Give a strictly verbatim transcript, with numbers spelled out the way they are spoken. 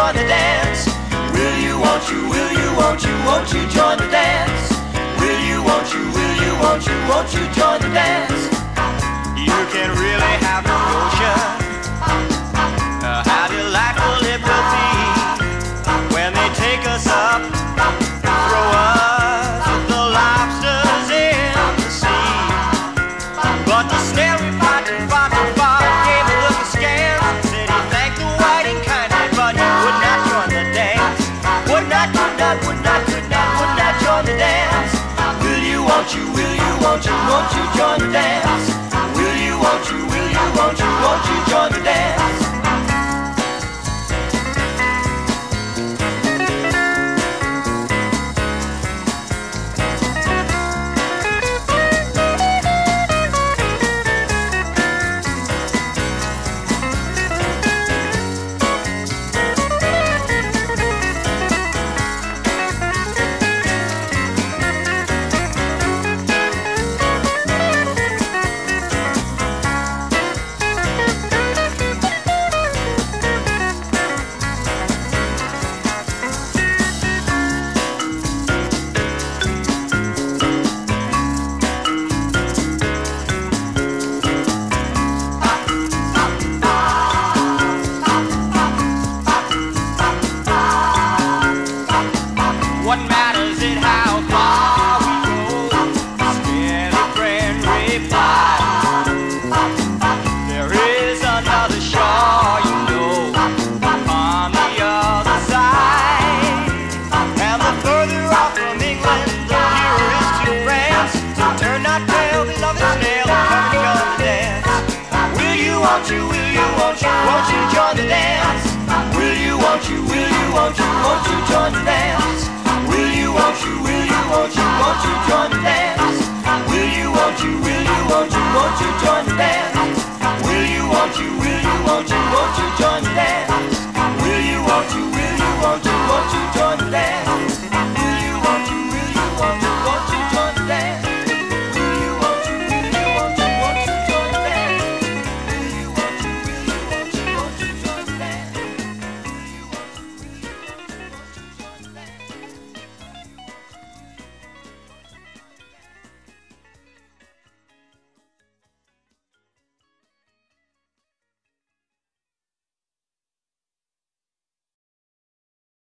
join the dance? Will you, won't you, will you, won't you, won't you join the dance? Will you, won't you, will you, won't you, won't you join the dance? You can really have no notion uh, how delightful it will be when they take us up, throw us with the lobsters in the sea. But the snary fighter, fighter, fighter gave a look askance, said he thanked the whiting kindly, but he would not join the dance. Would not, would not, would not, would not, would not join the dance. Will you, won't you, will you, won't you, won't you join the dance? Will you, won't you, will you, won't you, won't you join the dance? What matters it how far we go? Steady friend replied. There is another shore, you know, on the other side. And the further off from England, the nearer is to France. So turn not pale, beloved snail, and come and join the dance. Will you, won't you, will you, won't you, won't you join the dance? Will you, won't you, will you, won't you, won't you join the dance?